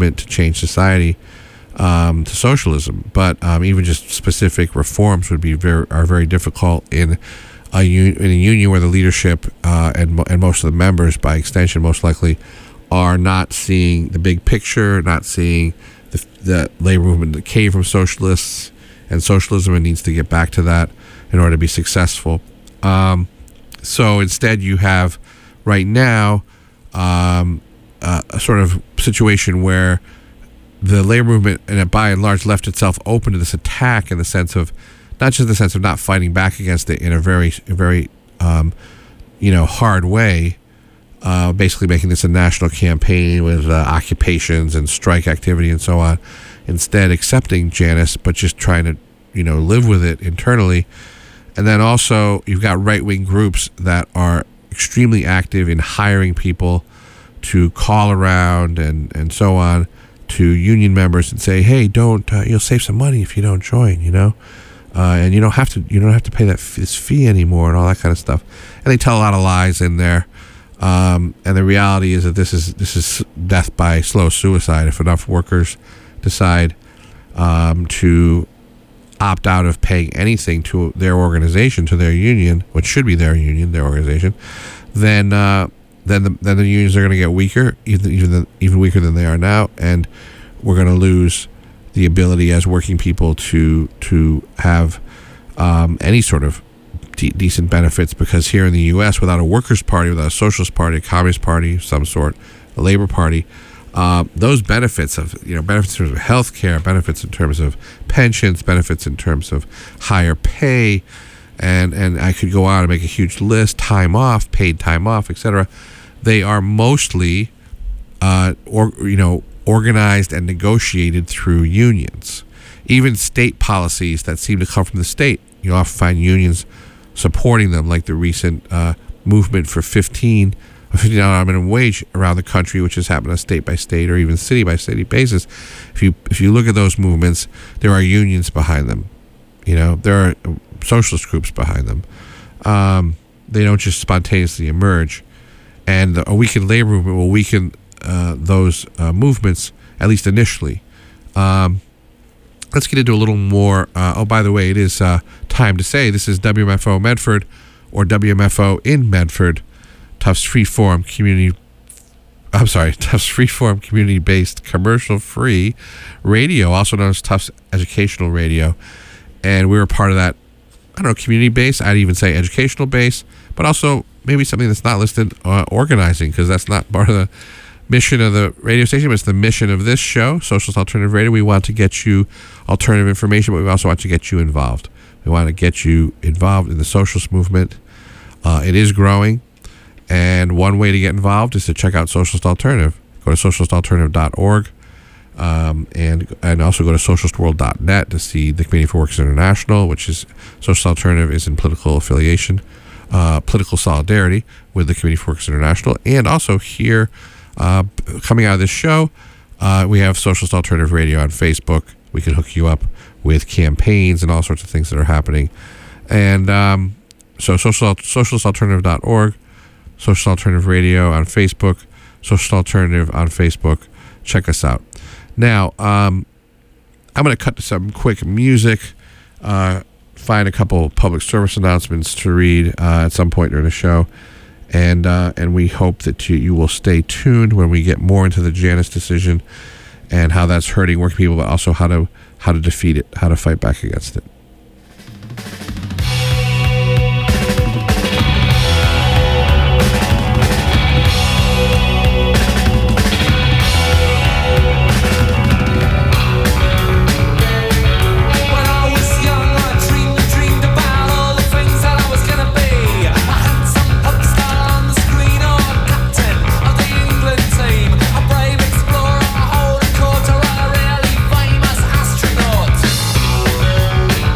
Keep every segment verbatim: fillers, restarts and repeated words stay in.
movement to change society um, to socialism. But um, even just specific reforms would be very are very difficult in a un- in a union where the leadership uh, and and most of the members, by extension, most likely, are not seeing the big picture, not seeing the, the labor movement decay from socialists and socialism, and needs to get back to that in order to be successful. Um, so instead, you have right now um, uh, a sort of situation where the labor movement, and by and large, left itself open to this attack in the sense of, not just the sense of not fighting back against it in a very, a very, um, you know, hard way, uh, basically making this a national campaign with uh, occupations and strike activity and so on. Instead, accepting Janus, but just trying to, you know, live with it internally. And then also, you've got right-wing groups that are extremely active in hiring people to call around and, and so on to union members and say, hey, don't, uh, you'll save some money if you don't join, you know? Uh, and you don't have to, you don't have to pay that f- this fee anymore and all that kind of stuff. And they tell a lot of lies in there. Um, and the reality is that this is this is death by slow suicide if enough workers decide um, to opt out of paying anything to their organization, to their union, which should be their union, their organization. Then, uh, then the then the unions are going to get weaker, even even the, even weaker than they are now, and we're going to lose the ability as working people to to have um, any sort of de- decent benefits, because here in the U S, without a workers' party, without a socialist party, a communist party of some sort, a labor party, uh, those benefits of, you know, benefits in terms of health care, benefits in terms of pensions, benefits in terms of higher pay, and, and I could go on and make a huge list, time off, paid time off, et cetera. They are mostly, uh, or you know, organized and negotiated through unions. Even state policies that seem to come from the state, you often find unions supporting them, like the recent uh, movement for fifteen fifteen dollars minimum wage around the country, which has happened on a state by state or even city by city basis. If you if you look at those movements, there are unions behind them. You know, there are socialist groups behind them. Um, they don't just spontaneously emerge, and a weakened labor movement will weaken uh, those uh, movements, at least initially. Um, let's get into a little more. Uh, oh, by the way, it is uh, time to say this is W M F O Medford, or W M F O in Medford, Tufts Freeform Community. I'm sorry, Tufts Freeform Community-based commercial-free radio, also known as Tufts Educational Radio, and we were part of that. I don't know, community base. I'd even say educational base, but also maybe something that's not listed uh, organizing, because that's not part of the mission of the radio station, but it's the mission of this show, Socialist Alternative Radio. We want to get you alternative information, but we also want to get you involved. We want to get you involved in the socialist movement. Uh, it is growing, and one way to get involved is to check out Socialist Alternative. Go to socialist alternative dot org, um, and and also go to socialist world dot net to see the Committee for Workers International, which is Socialist Alternative is in political affiliation, uh, political solidarity with the Committee for Workers International, and also here. Uh, coming out of this show, uh, we have Socialist Alternative Radio on Facebook. We can hook you up with campaigns and all sorts of things that are happening. And um, so social, socialist alternative dot org, Socialist Alternative Radio on Facebook, Socialist Alternative on Facebook. Check us out. Now, um, I'm going to cut to some quick music, uh, find a couple public service announcements to read uh, at some point during the show. And uh, and we hope that you, you will stay tuned when we get more into the Janus decision and how that's hurting working people, but also how to how to defeat it, how to fight back against it. Astronaut.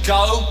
Go.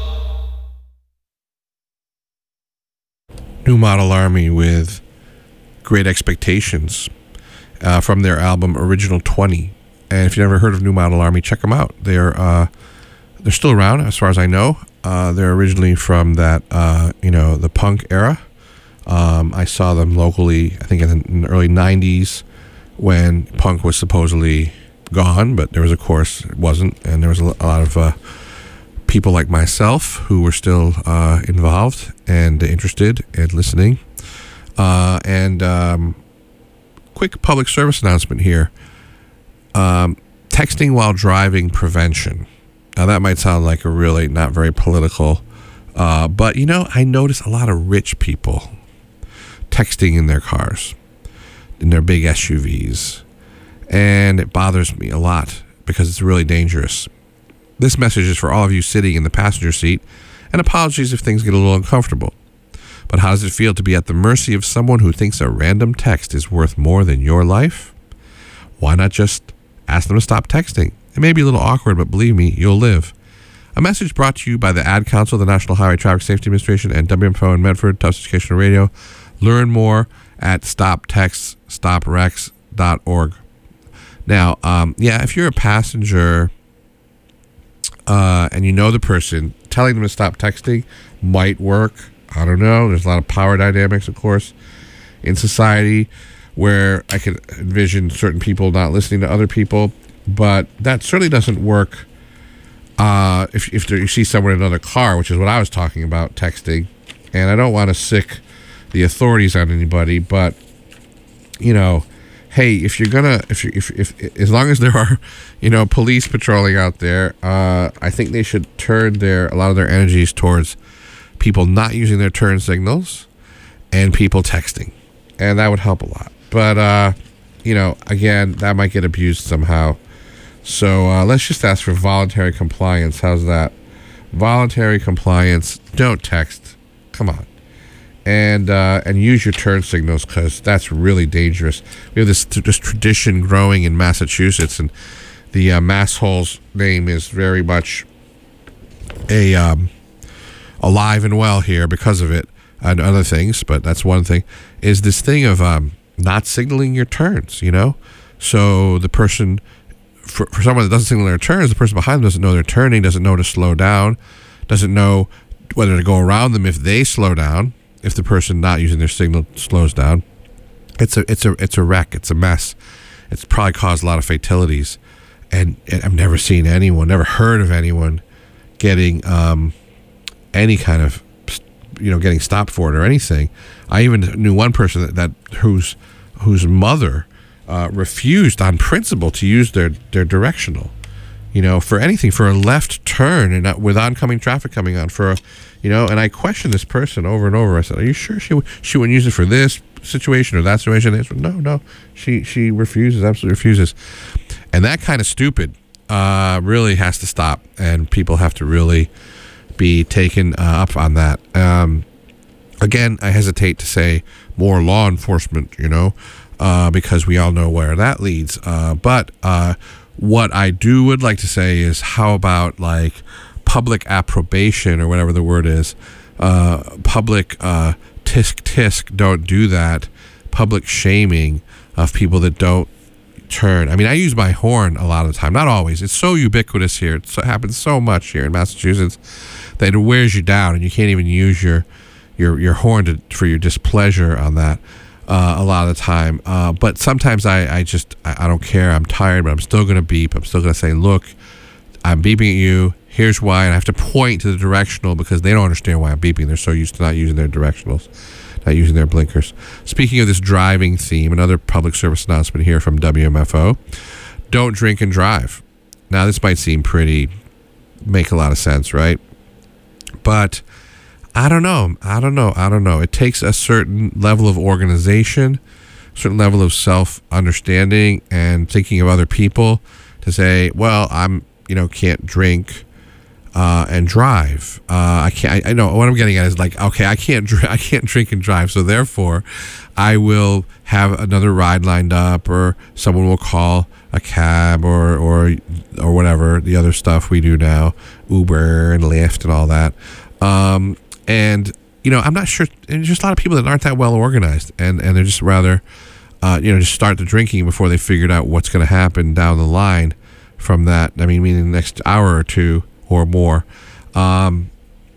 New Model Army with Great Expectations uh, from their album Original twenty. And if you've never heard of New Model Army, check them out. They're uh, they're still around as far as I know. Uh, they're originally from that uh, you know the punk era. Um, I saw them locally, I think in the, in the early nineties when punk was supposedly gone, but there was, of course, it wasn't, and there was a, a lot of uh, people like myself who were still uh, involved and interested in listening. Uh, and um, quick public service announcement here. Um, texting while driving prevention. Now, that might sound like a really not very political, uh, but, you know, I notice a lot of rich people texting in their cars, in their big S U Vs, and it bothers me a lot because it's really dangerous. This message is for all of you sitting in the passenger seat, and apologies if things get a little uncomfortable. But how does it feel to be at the mercy of someone who thinks a random text is worth more than your life? Why not just ask them to stop texting? It may be a little awkward, but believe me, you'll live. A message brought to you by the Ad Council, the National Highway Traffic Safety Administration, and W M F O in Medford, Tufts Educational Radio. Learn more at stop text stop wrecks dot org. Now, um, yeah, if you're a passenger uh, and you know the person, telling them to stop texting might work. I don't know. There's a lot of power dynamics, of course, in society where I could envision certain people not listening to other people, but that certainly doesn't work uh, if, if there, you see someone in another car, which is what I was talking about, texting. And I don't want to sick the authorities on anybody, but you know, hey, if you're gonna, if you, if, if, as long as there are, you know, police patrolling out there, uh, I think they should turn their a lot of their energies towards people not using their turn signals and people texting, and that would help a lot. But uh, you know, again, that might get abused somehow. So uh, let's just ask for voluntary compliance. How's that? Voluntary compliance. Don't text. Come on. And uh, and use your turn signals, because that's really dangerous. We have this this tradition growing in Massachusetts, and the uh, Massholes name is very much a um, alive and well here because of it, and other things. But that's one thing. Is this thing of um, not signaling your turns? You know, so the person for for someone that doesn't signal their turns, the person behind them doesn't know they're turning, doesn't know to slow down, doesn't know whether to go around them if they slow down. If the person not using their signal slows down, it's a it's a it's a wreck. It's a mess. It's probably caused a lot of fatalities, and, and I've never seen anyone, never heard of anyone getting um, any kind of, you know, getting stopped for it or anything. I even knew one person that, that whose whose mother uh, refused on principle to use their their directional, you know, for anything, for a left turn and not, with oncoming traffic coming on, for a, you know, and I questioned this person over and over. I said, "Are you sure she she wouldn't use it for this situation or that situation?" They said, "No, no, she she refuses, absolutely refuses." And that kind of stupid uh, really has to stop, and people have to really be taken uh, up on that. Um, again, I hesitate to say more law enforcement, you know, uh, because we all know where that leads. Uh, but uh, what I do would like to say is, how about like public approbation, or whatever the word is, uh, public uh, tisk tisk, don't do that, public shaming of people that don't turn. I mean, I use my horn a lot of the time, not always. It's so ubiquitous here. It's, it happens so much here in Massachusetts that it wears you down, and you can't even use your your your horn to, for your displeasure on that uh, a lot of the time. Uh, but sometimes I, I just, I, I don't care. I'm tired, but I'm still going to beep. I'm still going to say, look, I'm beeping at you. Here's why. And I have to point to the directional because they don't understand why I'm beeping. They're so used to not using their directionals, not using their blinkers. Speaking of this driving theme, another public service announcement here from W M F O. Don't drink and drive. Now, this might seem pretty, make a lot of sense, right? But I don't know. I don't know. I don't know. It takes a certain level of organization, a certain level of self-understanding and thinking of other people to say, well, I'm, you know, can't drink uh, and drive. Uh, I can't. I, I know what I'm getting at is like, okay, I can't. Dr- I can't drink and drive, so therefore, I will have another ride lined up, or someone will call a cab, or or or or whatever the other stuff we do now, Uber and Lyft and all that. Um, and you know, I'm not sure. And there's just a lot of people that aren't that well organized, and and they're just rather, uh, you know, just start the drinking before they figured out what's going to happen down the line from that. I mean, meaning the next hour or two or more. Um,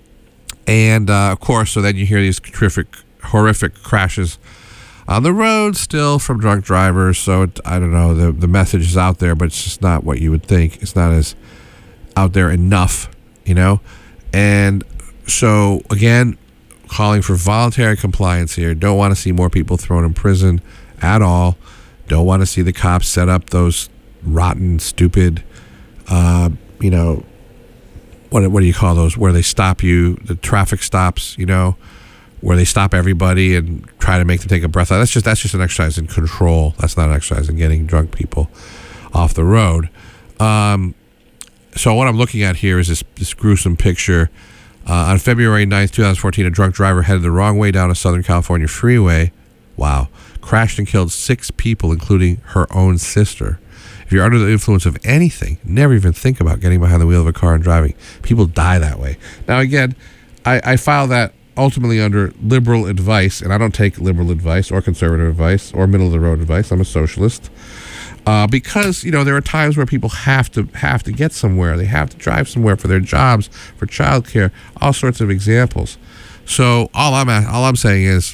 and uh, of course, so then you hear these terrific, horrific crashes on the road still from drunk drivers. So it, I don't know, the the message is out there, but it's just not what you would think. It's not as out there enough, you know. And so again, calling for voluntary compliance here. Don't want to see more people thrown in prison at all. Don't want to see the cops set up those rotten, stupid, uh, you know, what what do you call those? Where they stop you, the traffic stops, you know, where they stop everybody and try to make them take a breath. That's just that's just an exercise in control. That's not an exercise in getting drunk people off the road. Um, so what I'm looking at here is this this gruesome picture. Uh, on February ninth, twenty fourteen, a drunk driver headed the wrong way down a Southern California freeway. Wow. Crashed and killed six people, including her own sister. If you're under the influence of anything, never even think about getting behind the wheel of a car and driving. People die that way. Now, again, I, I file that ultimately under liberal advice, and I don't take liberal advice or conservative advice or middle-of-the-road advice. I'm a socialist. Uh, because, you know, there are times where people have to have to get somewhere. They have to drive somewhere for their jobs, for childcare, all sorts of examples. So all I'm all I'm saying is,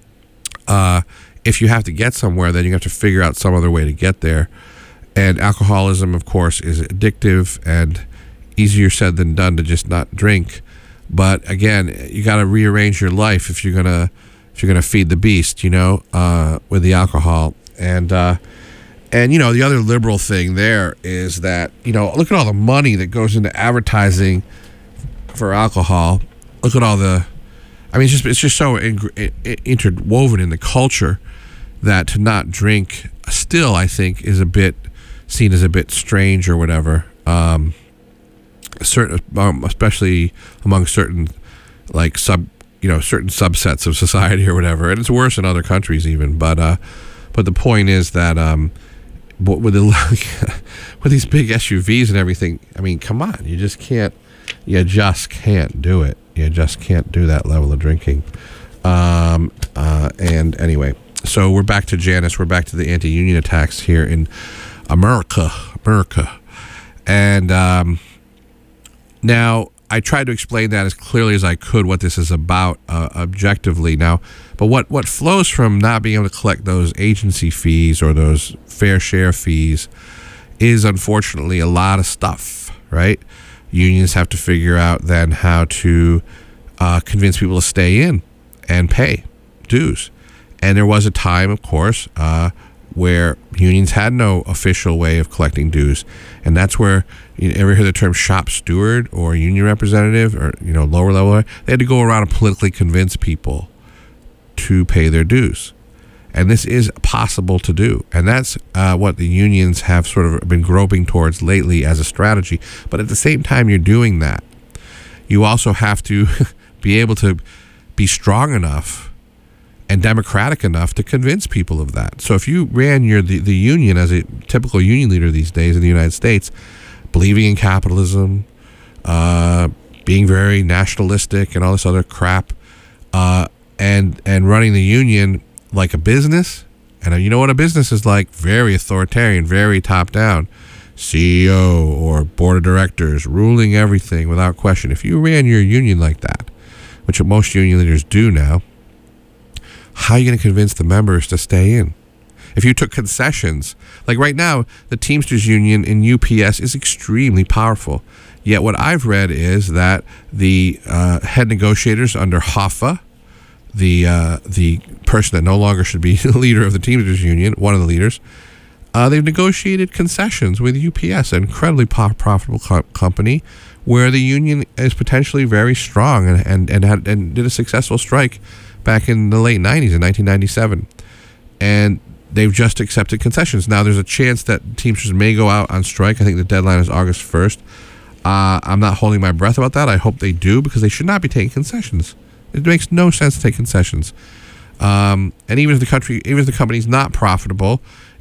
uh, if you have to get somewhere, then you have to figure out some other way to get there. And alcoholism, of course, is addictive and easier said than done to just not drink. But again, you got to rearrange your life if you're gonna if you're gonna feed the beast, you know, uh, with the alcohol. And uh, and you know, the other liberal thing there is that, you know, look at all the money that goes into advertising for alcohol. Look at all the, I mean, it's just it's just so in, interwoven in the culture that to not drink still, I think, is a bit seen as a bit strange or whatever. Um, certain, um, especially among certain like sub, you know, certain subsets of society or whatever, and it's worse in other countries even. But uh, but the point is that um, with the with these big S U Vs and everything, I mean, come on, you just can't, you just can't do it. You just can't do that level of drinking. Um, uh, and anyway, so we're back to Janus. We're back to the anti-union attacks here in America, America, and um, now I tried to explain that as clearly as I could what this is about uh, objectively. Now, but what what flows from not being able to collect those agency fees or those fair share fees is unfortunately a lot of stuff, right? Unions have to figure out then how to uh, convince people to stay in and pay dues. And there was a time, of course, uh, where unions had no official way of collecting dues. And that's where, you ever hear the term shop steward or union representative or, you know, lower level? They had to go around and politically convince people to pay their dues. And this is possible to do. And that's uh, what the unions have sort of been groping towards lately as a strategy. But at the same time you're doing that, you also have to be able to be strong enough and democratic enough to convince people of that. So if you ran your the, the union as a typical union leader these days in the United States, believing in capitalism, uh, being very nationalistic and all this other crap, uh, and and running the union like a business, and you know what a business is like, very authoritarian, very top down, C E O or board of directors ruling everything without question. If you ran your union like that, which most union leaders do now, how are you going to convince the members to stay in? If you took concessions, like right now, the Teamsters Union in U P S is extremely powerful. Yet what I've read is that the uh, head negotiators under Hoffa, the uh, the person that no longer should be the leader of the Teamsters Union, one of the leaders, uh, they've negotiated concessions with U P S, an incredibly po- profitable co- company, where the union is potentially very strong and and and, had, and did a successful strike back in the late nineties, in nineteen ninety-seven. And they've just accepted concessions. Now, there's a chance that Teamsters may go out on strike. I think the deadline is August first. Uh, I'm not holding my breath about that. I hope they do, because they should not be taking concessions. It makes no sense to take concessions. Um, and even if the country, even if the company's not profitable,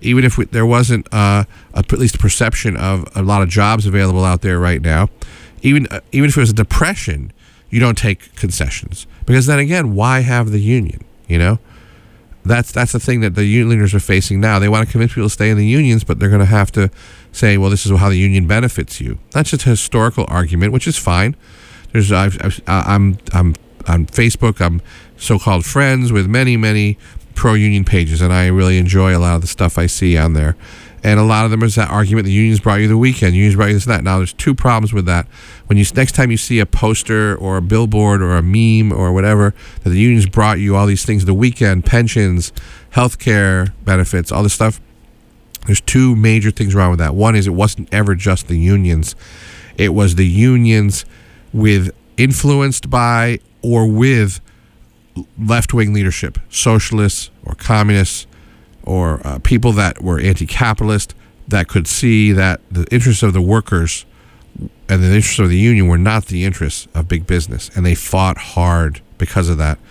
even if we, there wasn't uh, a, at least a perception of a lot of jobs available out there right now, even uh, even if it was a depression, you don't take concessions, because then again, why have the union? You know, that's that's the thing that the union leaders are facing now. They want to convince people to stay in the unions, but they're going to have to say, well, this is how the union benefits you. That's just a historical argument, which is fine. There's I've, I've, I'm I'm on Facebook. I'm so-called friends with many many pro-union pages, and I really enjoy a lot of the stuff I see on there. And a lot of them is that argument: the unions brought you the weekend, unions brought you this and that. Now, there's two problems with that. When you next time you see a poster or a billboard or a meme or whatever that the unions brought you all these things the weekend, pensions, healthcare benefits, all this stuff, there's two major things wrong with that. One is it wasn't ever just the unions; it was the unions with influenced by or with left-wing leadership, socialists or communists, or uh, people that were anti-capitalist, that could see that the interests of the workers and the interests of the union were not the interests of big business, and they fought hard because of that.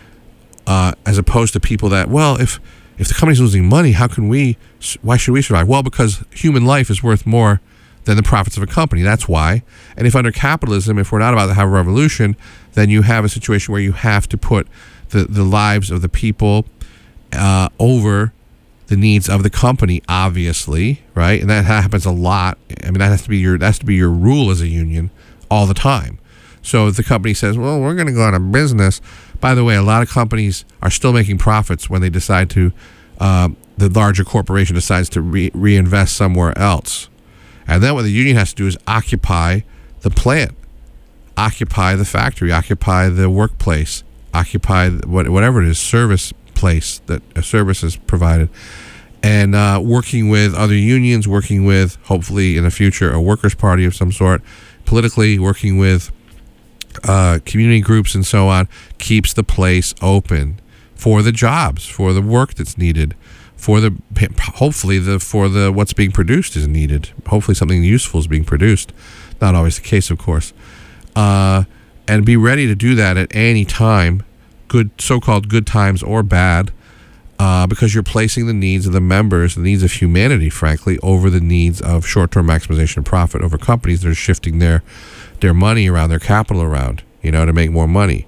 Uh, as opposed to people that, well, if if the company's losing money, how can we? Why should we survive? Well, because human life is worth more than the profits of a company. That's why. And if under capitalism, if we're not about to have a revolution, then you have a situation where you have to put the the lives of the people uh, over the needs of the company, obviously, right? And that happens a lot. I mean, that has to be your that has to be your rule as a union all the time. So if the company says, well, we're going to go out of business. By the way, a lot of companies are still making profits when they decide to, uh, the larger corporation decides to re- reinvest somewhere else. And then what the union has to do is occupy the plant, occupy the factory, occupy the workplace, occupy what, whatever it is, service place that a service is provided, and uh, working with other unions, working with, hopefully in the future, a workers' party of some sort, politically working with uh, community groups and so on, keeps the place open for the jobs, for the work that's needed, for the hopefully the for the what's being produced is needed. Hopefully something useful is being produced. Not always the case, of course. Uh, and be ready to do that at any time, good so-called good times or bad, uh, because you're placing the needs of the members, the needs of humanity, frankly, over the needs of short-term maximization of profit over companies that are shifting their their money around, their capital around, you know, to make more money.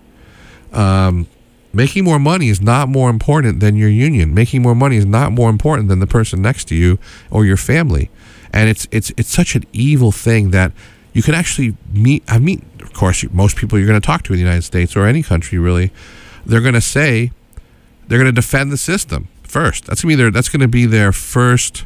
Um, making more money is not more important than your union. Making more money is not more important than the person next to you or your family. And it's it's it's such an evil thing that you can actually meet. I mean, of course, most people you're going to talk to in the United States or any country really, they're going to say they're going to defend the system first. That's going to be their that's going to be their first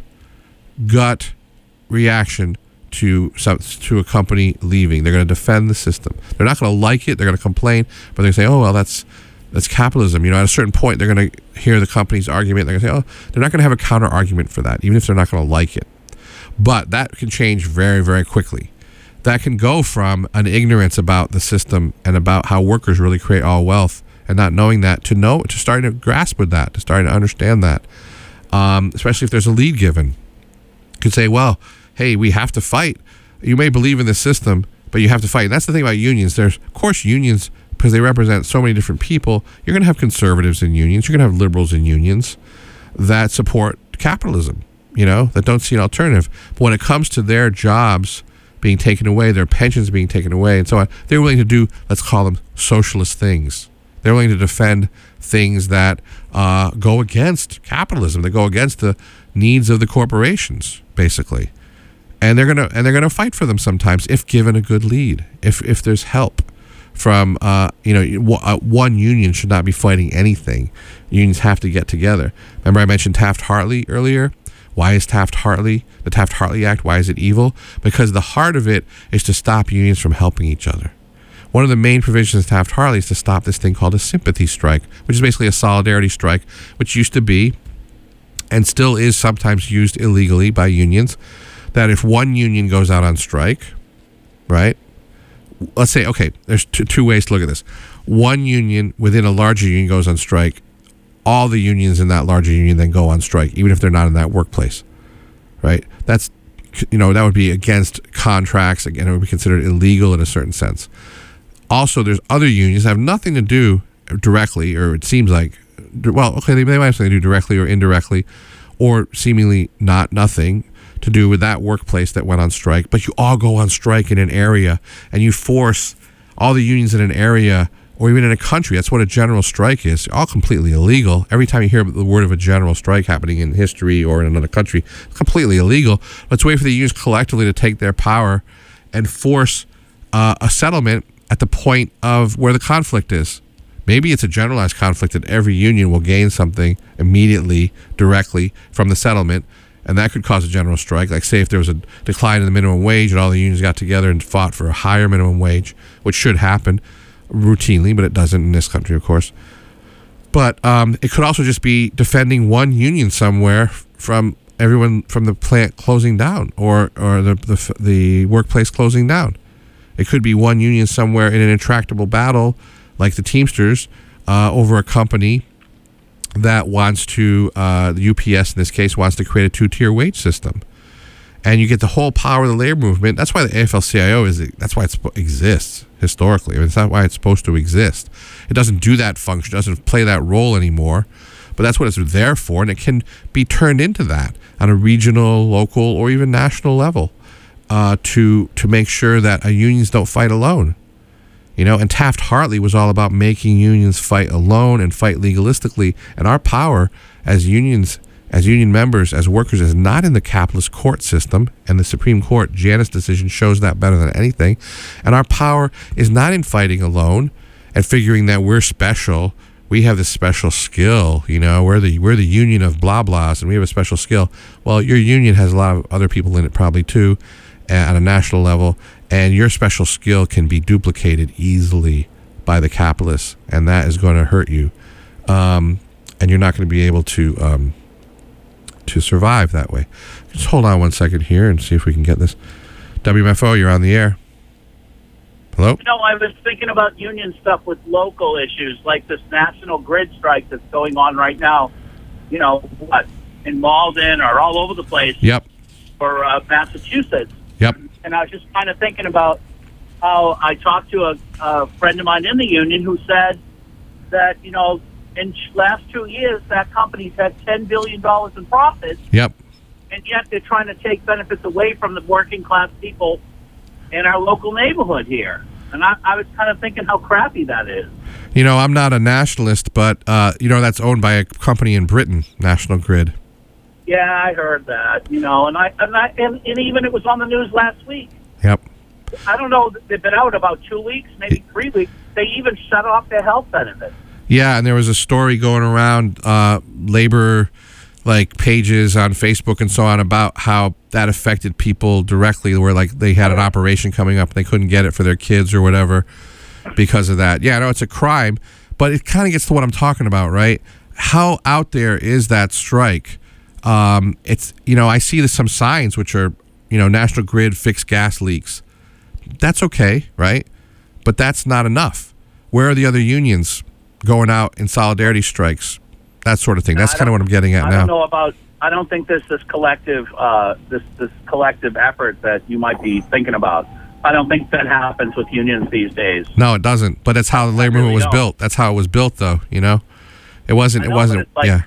gut reaction to some, to a company leaving. They're going to defend the system. They're not going to like it. They're going to complain, but they say, "Oh well, that's that's capitalism." You know, at a certain point, they're going to hear the company's argument. They're going to say, "Oh," they're not going to have a counter argument for that, even if they're not going to like it. But that can change very, very quickly. That can go from an ignorance about the system and about how workers really create all wealth, and not knowing that, to know, to starting to grasp with that, to starting to understand that. Um, especially if there's a lead given, you could say, "Well, hey, we have to fight. You may believe in the system, but you have to fight." And that's the thing about unions. There's, of course, unions, because they represent so many different people. You're going to have conservatives in unions. You're going to have liberals in unions that support capitalism, you know, that don't see an alternative. But when it comes to their jobs being taken away, their pensions being taken away, and so on, they're willing to do, let's call them socialist things. They're willing to defend things that uh, go against capitalism. They go against the needs of the corporations, basically. And they're gonna and they're gonna fight for them sometimes if given a good lead. If if there's help from uh, you know one union should not be fighting anything. Unions have to get together. Remember I mentioned Taft-Hartley earlier. Why is Taft-Hartley, the Taft-Hartley Act, why is it evil? Because the heart of it is to stop unions from helping each other. One of the main provisions of Taft-Hartley is to stop this thing called a sympathy strike, which is basically a solidarity strike, which used to be and still is sometimes used illegally by unions, that if one union goes out on strike, right, let's say, okay, there's two, two ways to look at this. One union within a larger union goes on strike, all the unions in that larger union then go on strike, even if they're not in that workplace, right? That's, you know, that would be against contracts. Again, it would be considered illegal in a certain sense. Also, there's other unions that have nothing to do directly, or it seems like, well, okay, they, they might have something to do directly or indirectly, or seemingly not nothing to do with that workplace that went on strike, but you all go on strike in an area and you force all the unions in an area or even in a country. That's what a general strike is. All completely illegal. Every time you hear the word of a general strike happening in history or in another country, it's completely illegal. Let's wait for the unions collectively to take their power and force uh, a settlement at the point of where the conflict is. Maybe it's a generalized conflict that every union will gain something immediately, directly from the settlement, and that could cause a general strike. Like, say, if there was a decline in the minimum wage and all the unions got together and fought for a higher minimum wage, which should happen routinely, but it doesn't in this country, of course. But um, it could also just be defending one union somewhere from everyone from the plant closing down or or the the, the workplace closing down. It could be one union somewhere in an intractable battle, like the Teamsters, uh, over a company that wants to, uh, the U P S in this case, wants to create a two-tier wage system. And you get the whole power of the labor movement. That's why the A F L C I O is, that's why it exists historically. I mean, it's not why it's supposed to exist. It doesn't do that function, doesn't play that role anymore, but that's what it's there for, and it can be turned into that on a regional, local, or even national level uh, to, to make sure that uh, unions don't fight alone. You know, and Taft-Hartley was all about making unions fight alone and fight legalistically. And our power as unions, as union members, as workers, is not in the capitalist court system. And the Supreme Court Janus decision shows that better than anything. And our power is not in fighting alone and figuring that we're special. We have this special skill. You know, we're the we're the union of blah blahs, and we have a special skill. Well, your union has a lot of other people in it probably too, at a national level. And your special skill can be duplicated easily by the capitalists, and that is going to hurt you. Um, and you're not going to be able to um, to survive that way. Just hold on one second here and see if we can get this. W M F O, you're on the air. Hello? You know, I was thinking about union stuff with local issues, like this national grid strike that's going on right now. You know, what, in Malden or all over the place. Yep. Or uh, Massachusetts. Yep. And I was just kind of thinking about how I talked to a, a friend of mine in the union who said that, you know, in the last two years, that company's had ten billion dollars in profits. Yep. And yet they're trying to take benefits away from the working class people in our local neighborhood here. And I, I was kind of thinking how crappy that is. You know, I'm not a nationalist, but, uh, you know, that's owned by a company in Britain, National Grid. Yeah, I heard that, you know, and I and I and, and even it was on the news last week. Yep. I don't know. They've been out about two weeks, maybe three weeks. They even shut off their health benefits. Yeah, and there was a story going around uh, labor like pages on Facebook and so on about how that affected people directly, where like they had an operation coming up and they couldn't get it for their kids or whatever because of that. Yeah, no, it's a crime, but it kind of gets to what I'm talking about, right? How out there is that strike? Um, it's, you know, I see there's some signs which are, you know, National Grid fixed gas leaks. That's okay, right? But that's not enough. Where are the other unions going out in solidarity strikes? That sort of thing. That's kind of what I'm getting at I now. I don't know about, I don't think there's this collective, uh, this, this collective effort that you might be thinking about. I don't think that happens with unions these days. No, it doesn't. But that's how the labor really movement was don't. built. That's how it was built, though, you know? It wasn't, I know, it wasn't, but it's like, yeah.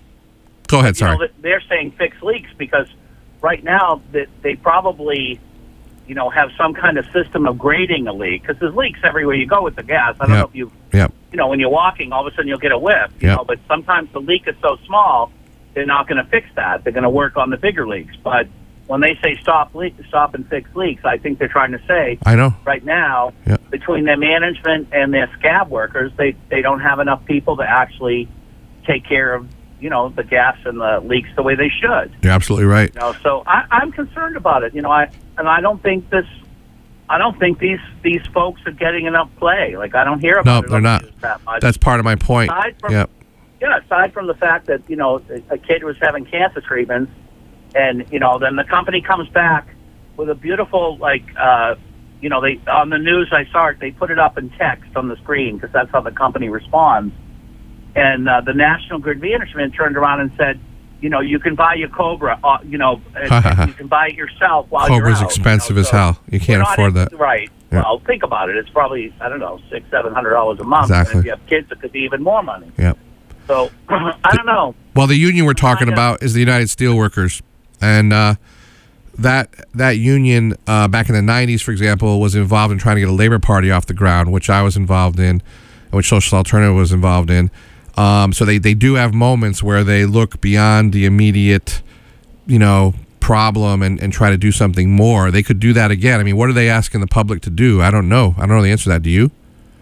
Go ahead, sorry. You know, they're saying fix leaks because right now that they probably, you know, have some kind of system of grading a leak because there's leaks everywhere you go with the gas. I don't Yep. know if you, Yep. you know, when you're walking, all of a sudden you'll get a whiff. You Yep. know, but sometimes the leak is so small, they're not going to fix that. They're going to work on the bigger leaks. But when they say stop leak, stop and fix leaks, I think they're trying to say I know. right now Yep. between their management and their scab workers, they they don't have enough people to actually take care of, you know, the gas and the leaks the way they should. You're absolutely right. You know, so I, I'm concerned about it. You know, I and I don't think this. I don't think these these folks are getting enough play. Like I don't hear about No, it they're on the not. news that much. That's part of my point. Aside from, Yep. Yeah, aside from the fact that, you know, a kid was having cancer treatments, and you know, then the company comes back with a beautiful, like, uh, you know, they on the news I saw it. They put it up in text on the screen because that's how the company responds. And uh, the National Grid management turned around and said, you know, you can buy your Cobra, uh, you know, and, and you can buy it yourself while Cobra's you're out. expensive you know, as so hell. You can't we're not afford in- that. Right. Yeah. Well, think about it. It's probably, I don't know, six, seven hundred dollars a month. Exactly. And if you have kids, it could be even more money. Yep. So I don't know. Well, the union we're talking about is the United Steelworkers, and uh, that that union uh, back in the nineties, for example, was involved in trying to get a Labor Party off the ground, which I was involved in, and which Social Alternative was involved in. Um, so they, they do have moments where they look beyond the immediate, you know, problem and, and try to do something more. They could do that again. I mean, what are they asking the public to do? I don't know. I don't know the answer to that. Do you?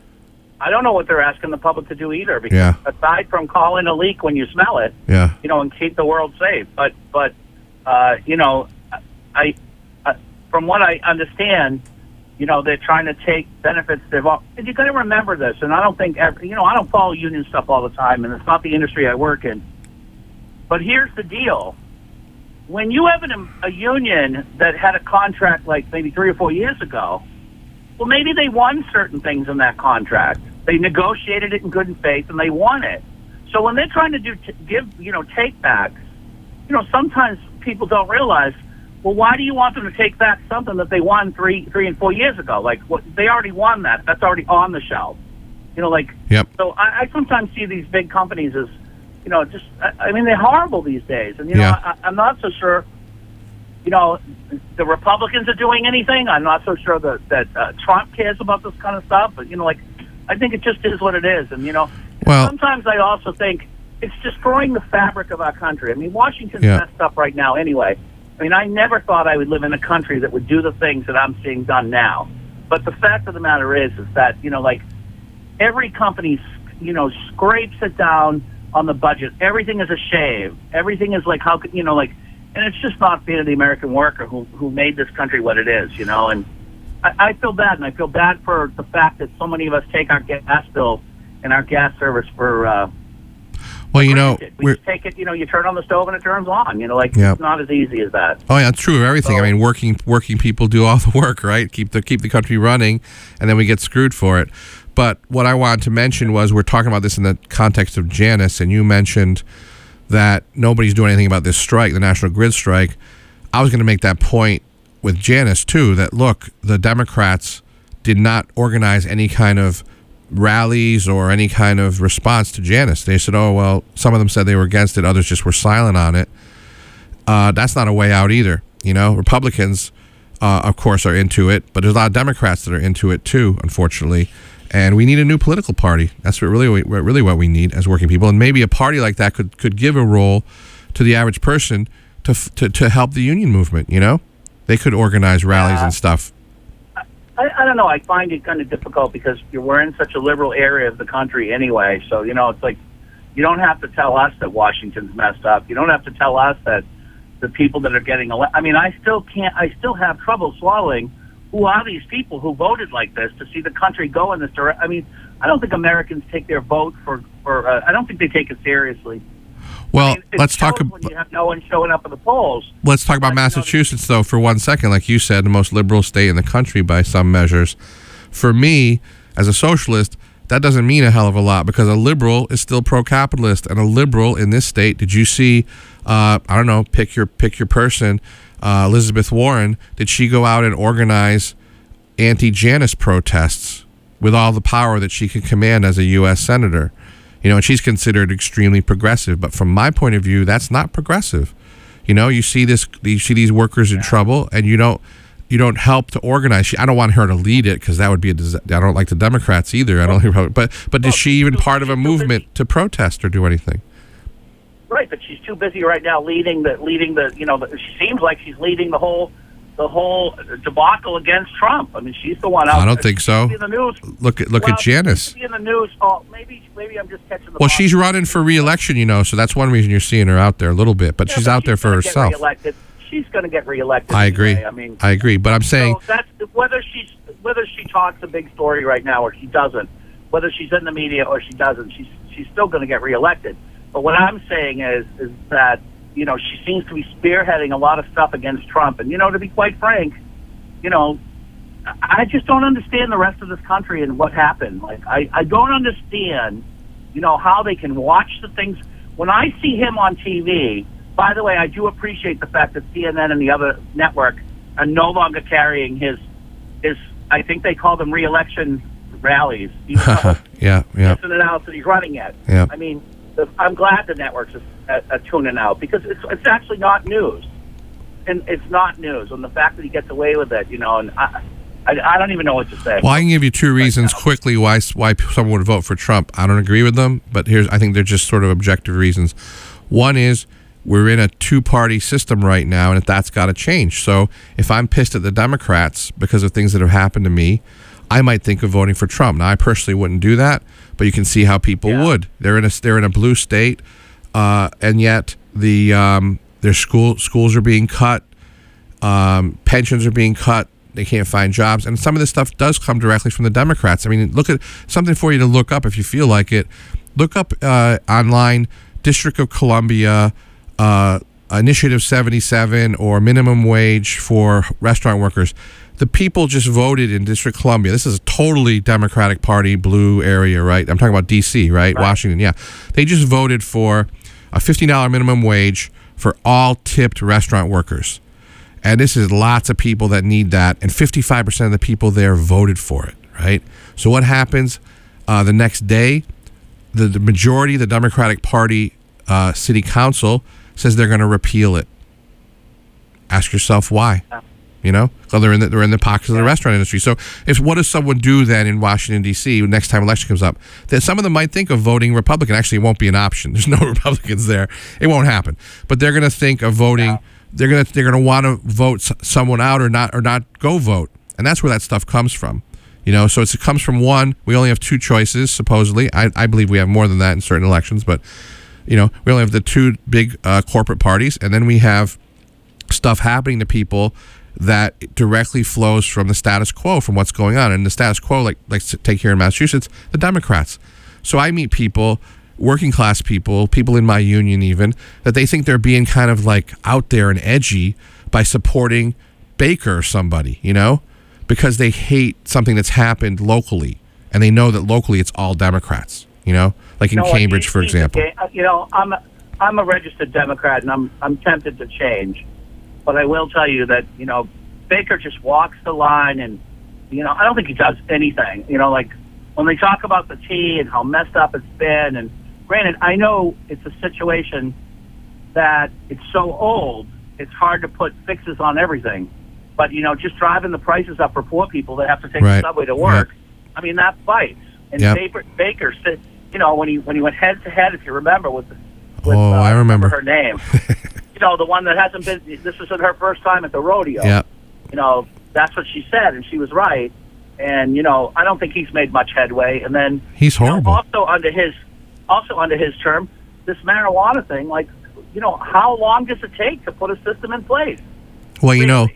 I don't know what they're asking the public to do either. Because yeah. aside from calling a leak when you smell it, yeah. you know, and keep the world safe. But but uh, you know, I, I from what I understand, you know, they're trying to take benefits they've all. And you got to remember this. And I don't think every, you know, I don't follow union stuff all the time, and it's not the industry I work in. But here's the deal. When you have an, a union that had a contract like maybe three or four years ago, well, maybe they won certain things in that contract. They negotiated it in good faith, and they won it. So when they're trying to do t- give, you know, take backs, you know, sometimes people don't realize, well, why do you want them to take back something that they won three, three and four years ago? Like, what, they already won that. That's already on the shelf. You know, like, yep. So I, I sometimes see these big companies as, you know, just, I, I mean, they're horrible these days. And, you know, yeah. I, I'm not so sure, you know, the Republicans are doing anything. I'm not so sure that, that uh, Trump cares about this kind of stuff. But, you know, like, I think it just is what it is. And, you know, well, sometimes I also think it's destroying the fabric of our country. I mean, Washington's yeah. messed up right now anyway. I mean, I never thought I would live in a country that would do the things that I'm seeing done now. But the fact of the matter is, is that, you know, like, every company, you know, scrapes it down on the budget. Everything is a shave. Everything is like, how could, you know, like, and it's just not fair to the American worker who who made this country what it is, you know. And I, I feel bad, and I feel bad for the fact that so many of us take our gas bill and our gas service for. Uh, well, you know, we just take it. You know, you turn on the stove and it turns on. You know, like yep. it's not as easy as that. Oh yeah, it's true of everything. So, I mean, working working people do all the work, right? Keep the keep the country running, and then we get screwed for it. But what I wanted to mention was we're talking about this in the context of Janus, and you mentioned that nobody's doing anything about this strike, the National Grid strike. I was going to make that point with Janus, too, that, look, the Democrats did not organize any kind of rallies or any kind of response to Janus. They said, oh, well, some of them said they were against it. Others just were silent on it. Uh, that's not a way out either. You know, Republicans, uh, of course, are into it, but there's a lot of Democrats that are into it, too, unfortunately. And we need a new political party. That's what really, really what we need as working people. And maybe a party like that could, could give a role to the average person to to to help the union movement. You know, they could organize rallies uh, and stuff. I, I don't know. I find it kind of difficult because we're in such a liberal area of the country anyway. So you know, it's like you don't have to tell us that Washington's messed up. You don't have to tell us that the people that are getting elected. I mean, I still can't. I still have trouble swallowing. Who are these people who voted like this to see the country go in this direction? I mean, I don't think Americans take their vote for, for uh, I don't think they take it seriously. Well, I mean, let's talk about. When you have no one showing up at the polls. Let's talk about Massachusetts, though, for one second. Like you said, the most liberal state in the country by some measures. For me, as a socialist, that doesn't mean a hell of a lot because a liberal is still pro-capitalist, and a liberal in this state. Did you see? Uh, I don't know. Pick your pick your person. Uh, Elizabeth Warren, did she go out and organize anti-Janus protests with all the power that she could command as a U S senator? You know, and she's considered extremely progressive. But from my point of view, that's not progressive. You know, you see this, you see these workers in trouble, and you don't, you don't help to organize. She, I don't want her to lead it because that would be a disaster. I don't like the Democrats either. I don't think, but but is she even part of a movement to protest or do anything? Right, but she's too busy right now leading the leading the you know the, she seems like she's leading the whole the whole debacle against Trump. I mean, she's the one out. I don't think so. In the news. Look at look well, at Janus. In the news. Oh, maybe maybe I'm just catching the. Well, she's running for re-election, you know, so that's one reason you're seeing her out there a little bit. But yeah, she's but out she's there for herself. She's going to get reelected. I agree. Anyway. I mean, I agree. But I'm saying so that's whether she's whether she talks a big story right now or she doesn't, whether she's in the media or she doesn't, she's she's still going to get reelected. But what I'm saying is, is that, you know, she seems to be spearheading a lot of stuff against Trump. And, you know, to be quite frank, you know, I just don't understand the rest of this country and what happened. Like, I, I don't understand, you know, how they can watch the things. When I see him on T V, by the way, I do appreciate the fact that C N N and the other network are no longer carrying his, his I think they call them re-election rallies. yeah, yeah. It's an announcement he's running at. Yeah. I mean, the, I'm glad the networks are, are tuning out because it's it's actually not news, and it's not news. And the fact that he gets away with it, you know, and I, I, I don't even know what to say. Well, I can give you two reasons quickly why why someone would vote for Trump. I don't agree with them, but here's I think they're just sort of objective reasons. One is we're in a two-party system right now, and that's got to change. So if I'm pissed at the Democrats because of things that have happened to me, I might think of voting for Trump. Now, I personally wouldn't do that, but you can see how people yeah. would. They're in a they're in a blue state, uh, and yet the um, their school schools are being cut, um, pensions are being cut. They can't find jobs, and some of this stuff does come directly from the Democrats. I mean, look at something for you to look up if you feel like it. Look up uh, online, District of Columbia. Uh, Initiative seventy-seven or minimum wage for restaurant workers. The people just voted in District of Columbia. This is a totally Democratic Party blue area, right? I'm talking about D C, right? right? Washington, yeah. They just voted for a fifteen dollar minimum wage for all tipped restaurant workers. And this is lots of people that need that, and fifty-five percent of the people there voted for it, right? So what happens uh, the next day? The, the majority of the Democratic Party uh, City Council says they're going to repeal it. Ask yourself why. You know, well, they're in the, they're in the pockets of the restaurant industry. So, if what does someone do then in Washington D C next time election comes up? That some of them might think of voting Republican. Actually, it won't be an option. There's no Republicans there. It won't happen. But they're going to think of voting. Yeah. They're going to they're going to want to vote someone out or not or not go vote, and that's where that stuff comes from. You know, so it's, it comes from one. We only have two choices supposedly. I I believe we have more than that in certain elections, but. You know, we only have the two big uh, corporate parties, and then we have stuff happening to people that directly flows from the status quo, from what's going on. And the status quo, like like take here in Massachusetts, the Democrats. So I meet people, working class people, people in my union even, that they think they're being kind of like out there and edgy by supporting Baker or somebody, you know, because they hate something that's happened locally, and they know that locally it's all Democrats. You know, like in no, Cambridge, he, for example. You know, I'm a, I'm a registered Democrat, and I'm I'm tempted to change, but I will tell you that you know Baker just walks the line, and you know I don't think he does anything. You know, like when they talk about the tea and how messed up it's been, and granted, I know it's a situation that it's so old, it's hard to put fixes on everything, but you know, just driving the prices up for poor people that have to take right. the subway to work, yep. I mean that bites. And yep. Baker, Baker said, you know, when he when he went head to head, if you remember, with, with oh, uh, I remember her name. You know, the one that hasn't been. This isn't her first time at the rodeo. Yeah. You know, that's what she said, and she was right. And you know, I don't think he's made much headway. And then he's horrible. You know, also under his, also under his term, this marijuana thing. Like, you know, how long does it take to put a system in place? Well, you know,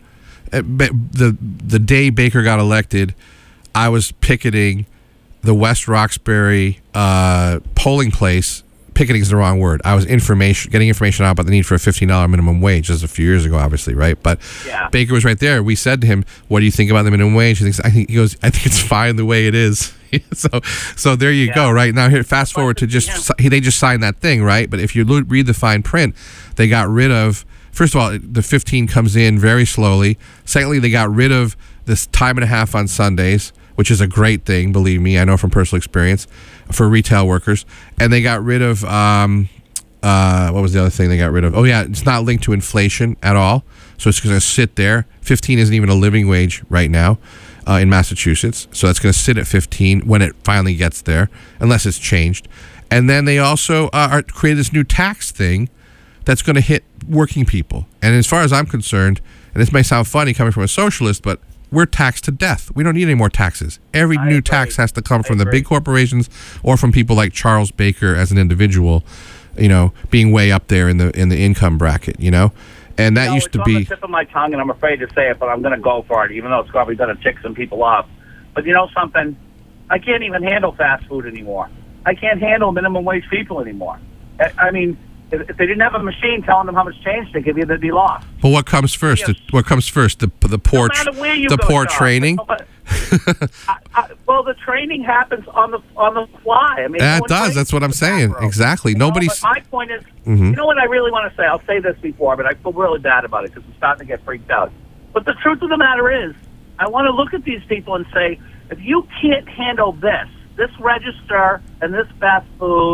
the the day Baker got elected, I was picketing the West Roxbury uh, polling place. Picketing is the wrong word. I was information, getting information out about the need for a fifteen dollar minimum wage. This is a few years ago, obviously, right? But yeah. Baker was right there. We said to him, "What do you think about the minimum wage?" He thinks, I think he goes, "I think it's fine the way it is." so, so there you yeah. go. Right now, here, fast forward to just yeah. they just signed that thing, right? But if you look, read the fine print, they got rid of. First of all, the fifteen comes in very slowly. Secondly, they got rid of this time and a half on Sundays, which is a great thing, believe me. I know from personal experience for retail workers. And they got rid of, um, uh, what was the other thing they got rid of? Oh, yeah, it's not linked to inflation at all. So it's going to sit there. fifteen isn't even a living wage right now uh, in Massachusetts. So it's going to sit at fifteen when it finally gets there, unless it's changed. And then they also uh, are created this new tax thing that's going to hit working people. And as far as I'm concerned, and this may sound funny coming from a socialist, but we're taxed to death. We don't need any more taxes. Every I new agree. tax has to come from I the agree. big corporations or from people like Charles Baker as an individual, you know, being way up there in the in the income bracket, you know? And that you know, used to it's be... on the tip of my tongue, and I'm afraid to say it, but I'm going to go for it, even though it's probably going to tick some people off. But you know something? I can't even handle fast food anymore. I can't handle minimum wage people anymore. I, I mean... If they didn't have a machine telling them how much change they give you, they'd be lost. But what comes first? The, what comes first? The the poor no the poor John, training. I, I, well, the training happens on the on the fly. I mean, that no does. That's what I'm saying. Macro. Exactly. You Nobody's. Know, my point is, mm-hmm. you know what I really want to say. I'll say this before, but I feel really bad about it because I'm starting to get freaked out. But the truth of the matter is, I want to look at these people and say, if you can't handle this, this register and this fast food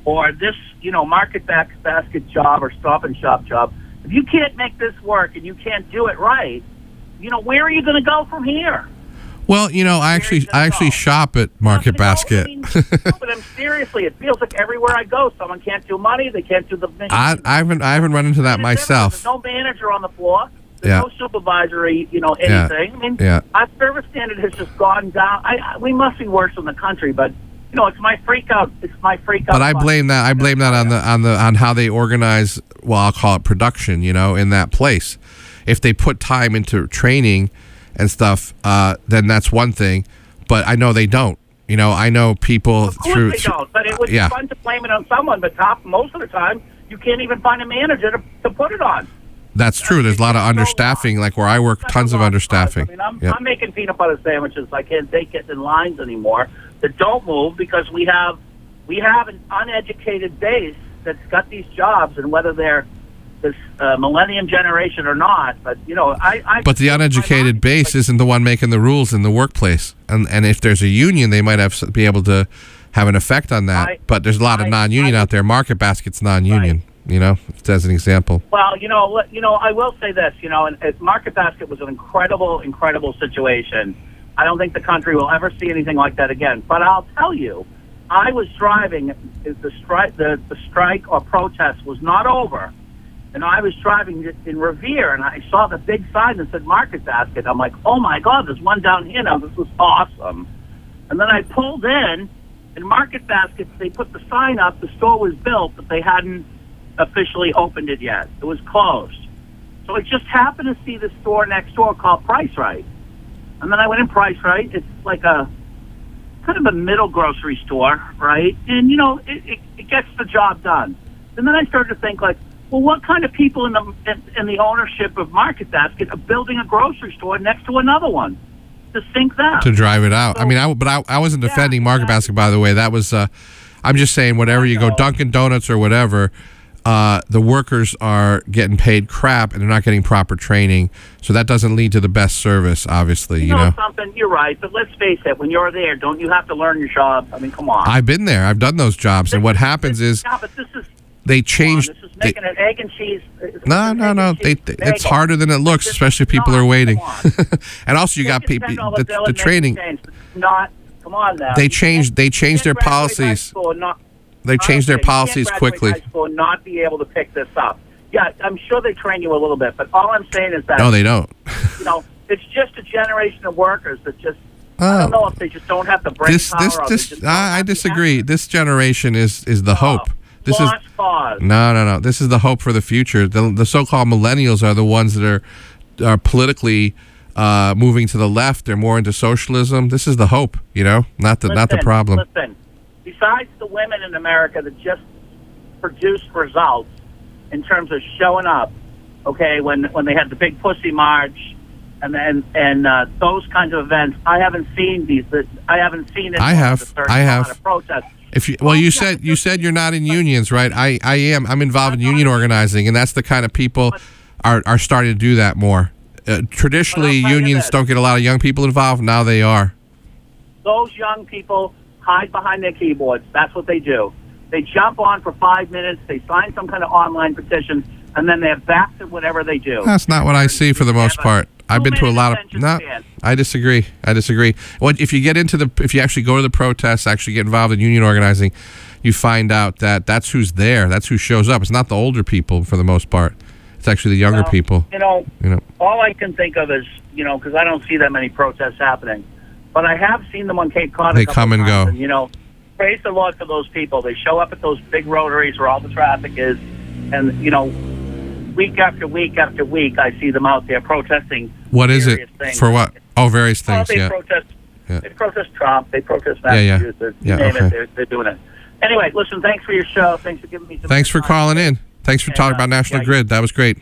or this, you know, market back basket job or Stop and Shop job, if you can't make this work and you can't do it right, you know, where are you going to go from here? Well, you know, I actually I actually go? shop at Market Basket. I mean, no, but I'm seriously, it feels like everywhere I go, someone can't do money, they can't do the. I, I haven't I haven't run into that myself. There's no manager on the floor. There's yeah. no supervisory, you know, anything. Yeah. I mean, yeah. our service standard has just gone down. I, I, we must be worse in the country, but you know, it's my freak out. It's my freak out. But I blame that. I blame that on the on the on how they organize. Well, I'll call it production. You know, in that place, if they put time into training and stuff, uh, then that's one thing. But I know they don't. You know, I know people of course through. they don't. But it would yeah. be fun to blame it on someone. But top most of the time, you can't even find a manager to, to put it on. That's true. There's a lot of understaffing. Like where I work, tons of understaffing. I mean, I'm, yep. I'm making peanut butter sandwiches. I can't take it in lines anymore that don't move because we have we have an uneducated base that's got these jobs, and whether they're this uh, millennium generation or not, but you know, I. I but the uneducated base like, isn't the one making the rules in the workplace, and and if there's a union, they might have be able to have an effect on that. I, but there's a lot I, of non-union I, out there. Market Basket's non-union. Right. You know, as an example. Well, you know, you know, I will say this. You know, and, and Market Basket was an incredible, incredible situation. I don't think the country will ever see anything like that again. But I'll tell you, I was driving. The strike, the, the strike or protest was not over, and I was driving in Revere, and I saw the big sign that said Market Basket. I'm like, oh my God, there's one down here now. This was awesome. And then I pulled in, and Market Basket, they put the sign up. The store was built, but they hadn't officially opened it yet. It was closed. So I just happened to see the store next door called Price Right. And then I went in Price Right. It's like a kind of a middle grocery store, right? And, you know, it, it, it gets the job done. And then I started to think, like, well, what kind of people in the in, in the ownership of Market Basket are building a grocery store next to another one to sync that? To drive it out. So, I mean, I, but I, I wasn't defending yeah, Market Basket, by the way. That was, uh, I'm just saying, whatever you go, Dunkin' Donuts or whatever, Uh, the workers are getting paid crap and they're not getting proper training, so that doesn't lead to the best service, obviously. You, you know, know something, you're right, but let's face it, when you're there, don't you have to learn your job? I mean, come on. I've been there. I've done those jobs, this and what is, happens this, is yeah, but this is, they changed. This is making they, an egg and cheese. No, no, no. They, they, it's harder than it looks, especially if people are waiting. And also, you got people. The, the, the training. Not. Come on now. They changed. They changed their policies. They changed their policies quickly. High school and not be able to pick this up. Yeah, I'm sure they train you a little bit, but all I'm saying is that no, they don't. You know, it's just a generation of workers that just. Oh. I don't know if they just don't have the brain this, power. This, this, I, I disagree. This generation is is the oh, hope. This lost is cause. no, no, no. This is the hope for the future. The, the so-called millennials are the ones that are are politically uh, moving to the left. They're more into socialism. This is the hope. You know, not the listen, not the problem. Listen. Besides the women in America that just produced results in terms of showing up, okay, when when they had the big pussy march and and and uh, those kinds of events, I haven't seen these. I haven't seen it. I have. I have. Protests. If you, well, you said you said you're not in unions, right? I, I am. I'm involved in union organizing, and that's the kind of people are are starting to do that more. Uh, traditionally, unions don't get a lot of young people involved. Now they are. Those young people hide behind their keyboards. That's what they do. They jump on for five minutes, they sign some kind of online petition, and then they're back to whatever they do. That's not what I see for the most part. I've been to a lot of... No, I disagree. I disagree. Well, if you get into the... If you actually go to the protests, actually get involved in union organizing, you find out that that's who's there. That's who shows up. It's not the older people for the most part. It's actually the younger well, people. You know, you know, all I can think of is, you know, because I don't see that many protests happening. But I have seen them on Cape Cod. They come and go. And, you know, praise the Lord for those people. They show up at those big rotaries where all the traffic is. And, you know, week after week after week, I see them out there protesting. What is it? Things. For what? Oh, various things, oh, they yeah. Protest, yeah. They protest Trump. They protest Yeah, Massachusetts. yeah. You yeah name okay. it, they're, they're doing it. Anyway, listen, thanks for your show. Thanks for giving me some Thanks for time. calling in. Thanks for and, talking uh, about National yeah, Grid. That was great.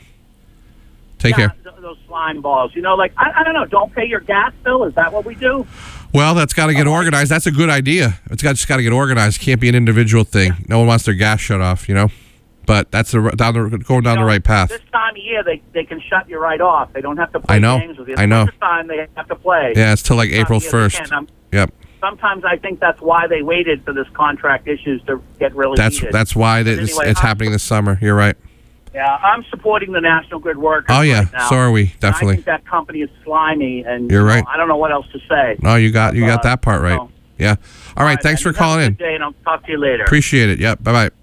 Take yeah, care. Those slime balls. You know, like, I, I don't know, don't pay your gas bill? Is that what we do? Well, that's got to get organized. That's a good idea. It's got just got to get organized. It can't be an individual thing. No one wants their gas shut off, you know. But that's the down the going down you know, the right path. This time of year, they they can shut you right off. They don't have to play I know. games with you. I know. This time they have to play. Yeah, it's till like this April first. Yep. sometimes I think that's why they waited for this contract issues to get really That's heated. that's why that it's, anyway, it's I'm- happening this summer. You're right. Yeah, I'm supporting the National Grid workers. Oh, yeah. right now. So are we, And definitely. I think that company is slimy, and You're you know, right. I don't know what else to say. No, you got you got Uh, that part right. so- Yeah. All right. Thanks man, for you have a calling in. good day, and I'll talk to you later. Appreciate it. Yep. Bye bye.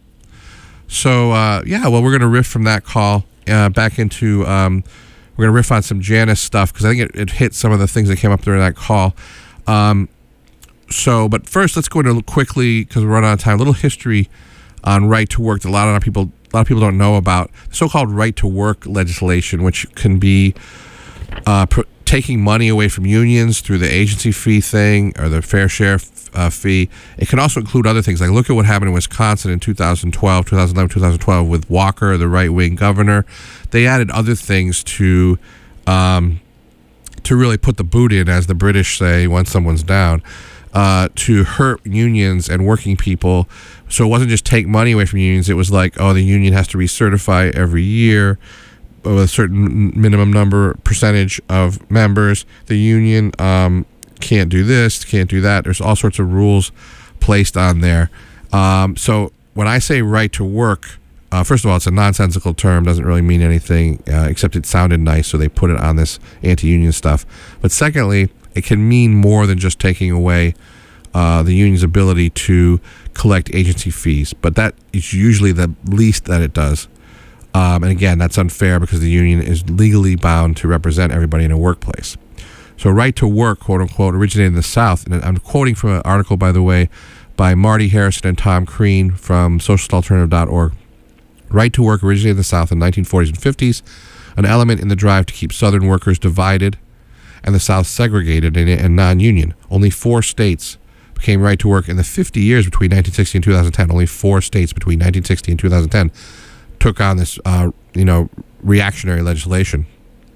So uh, yeah, well, we're gonna riff from that call uh, back into um, we're gonna riff on some Janice stuff because I think it, it hit some of the things that came up during that call. Um, so, but first, let's go into quickly because we're running out of time. A little history on right to work that a lot of people a lot of people don't know about. The so-called right to work legislation, which can be uh, pr- taking money away from unions through the agency fee thing or the fair share f- uh, fee. It can also include other things. Like look at what happened in Wisconsin in two thousand twelve, two thousand eleven, two thousand twelve with Walker, the right-wing governor. They added other things to um, to really put the boot in, as the British say, once someone's down, uh, to hurt unions and working people. So it wasn't just take money away from unions. It was like, oh, the union has to recertify every year with a certain minimum number percentage of members. The union um, can't do this, can't do that. There's all sorts of rules placed on there. Um, so when I say right to work, uh, first of all, it's a nonsensical term, doesn't really mean anything, uh, except it sounded nice, so they put it on this anti-union stuff. But secondly, it can mean more than just taking away uh, the union's ability to collect agency fees. But that is usually the least that it does. Um, and again, that's unfair because the union is legally bound to represent everybody in a workplace. So right to work, quote unquote, originated in the South. And I'm quoting from an article, by the way, by Marty Harrison and Tom Crean from socialist alternative dot org. Right to work originated in the South in the nineteen forties and fifties, an element in the drive to keep Southern workers divided and the South segregated and, and non-union. Only four states became right to work in the fifty years between nineteen sixty and two thousand ten. Only four states between nineteen sixty and two thousand ten took on this, uh, you know, reactionary legislation.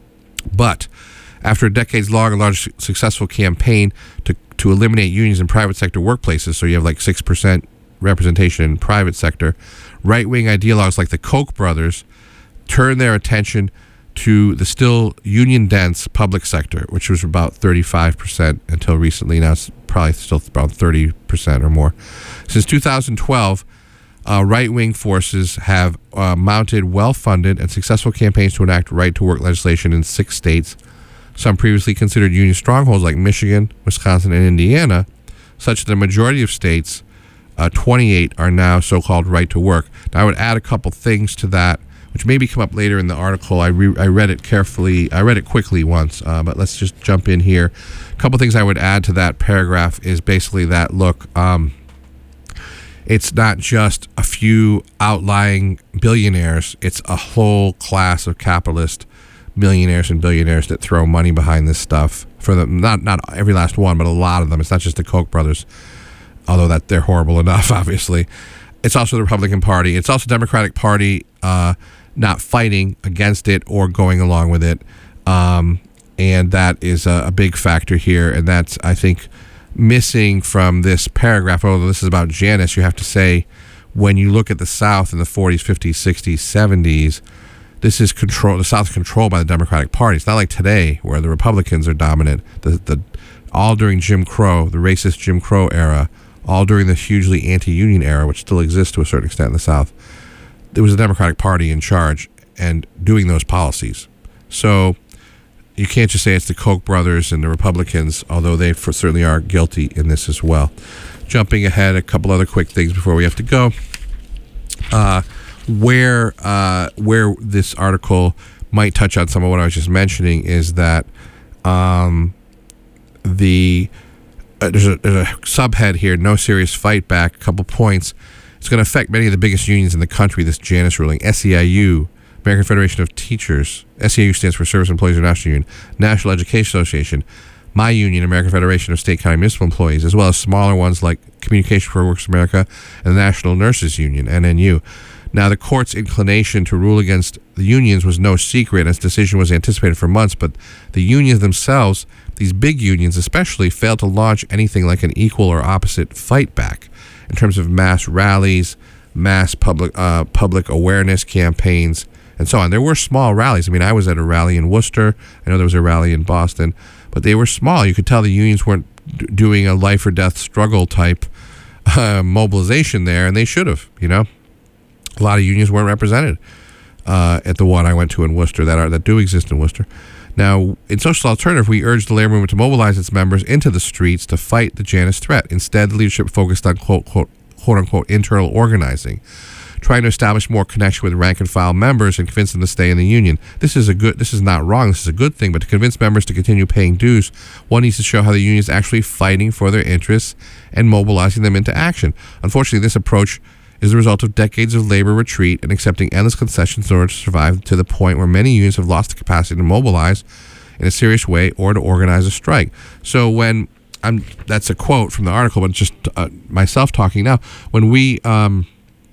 But after a decades-long and large successful campaign to to eliminate unions in private sector workplaces, so you have like six percent representation in private sector, right-wing ideologues like the Koch brothers turned their attention to the still union-dense public sector, which was about thirty-five percent until recently. Now it's probably still about thirty percent or more. Since two thousand twelve, Uh, right-wing forces have uh, mounted well-funded and successful campaigns to enact right-to-work legislation in six states, some previously considered union strongholds like Michigan, Wisconsin, and Indiana, such that a majority of states, uh, twenty-eight, are now so-called right-to-work. Now, I would add a couple things to that, which maybe come up later in the article. I, re- I read it carefully. I read it quickly once, uh, but let's just jump in here. A couple things I would add to that paragraph is basically that, look, um, it's not just a few outlying billionaires. It's a whole class of capitalist millionaires and billionaires that throw money behind this stuff. For them, not not every last one, but a lot of them. It's not just the Koch brothers, although that they're horrible enough, obviously. It's also the Republican Party. It's also the Democratic Party uh, not fighting against it or going along with it. Um, and that is a, a big factor here. And that's, I think, missing from this paragraph. Although this is about Janice, you have to say, when you look at the South in the forties, fifties, sixties, seventies, this is control. The South is controlled by the Democratic Party. It's not like today where the Republicans are dominant. The the all during Jim Crow, the racist Jim Crow era, all during the hugely anti-union era, which still exists to a certain extent in the South, there was the Democratic Party in charge and doing those policies. So you can't just say it's the Koch brothers and the Republicans, although they for certainly are guilty in this as well. Jumping ahead, a couple other quick things before we have to go. Uh, where uh, where this article might touch on some of what I was just mentioning is that um, the uh, there's, a, there's a subhead here, no serious fight back, a couple points. It's going to affect many of the biggest unions in the country, this Janice ruling. S E I U, American Federation of Teachers. S E I U stands for Service Employees International Union. National Education Association. My union, American Federation of State, County, Municipal Employees, as well as smaller ones like Communication for Workers America and the National Nurses Union, N N U. Now, the court's inclination to rule against the unions was no secret, as decision was anticipated for months, but the unions themselves, these big unions especially, failed to launch anything like an equal or opposite fight back in terms of mass rallies, mass public uh, public awareness campaigns, and so on. There were small rallies. I mean, I was at a rally in Worcester. I know there was a rally in Boston, but they were small. You could tell the unions weren't d- doing a life or death struggle type uh, mobilization there, and they should have. You know, a lot of unions weren't represented uh, at the one I went to in Worcester that are that do exist in Worcester. Now, in Social Alternative, we urged the labor movement to mobilize its members into the streets to fight the Janus threat. Instead, the leadership focused on quote, quote, quote unquote internal organizing, trying to establish more connection with rank and file members and convince them to stay in the union. This is a good. This is not wrong. This is a good thing. But to convince members to continue paying dues, one needs to show how the union is actually fighting for their interests and mobilizing them into action. Unfortunately, this approach is the result of decades of labor retreat and accepting endless concessions in order to survive, to the point where many unions have lost the capacity to mobilize in a serious way or to organize a strike. So when I'm, that's a quote from the article, but just uh, myself talking now. When we um,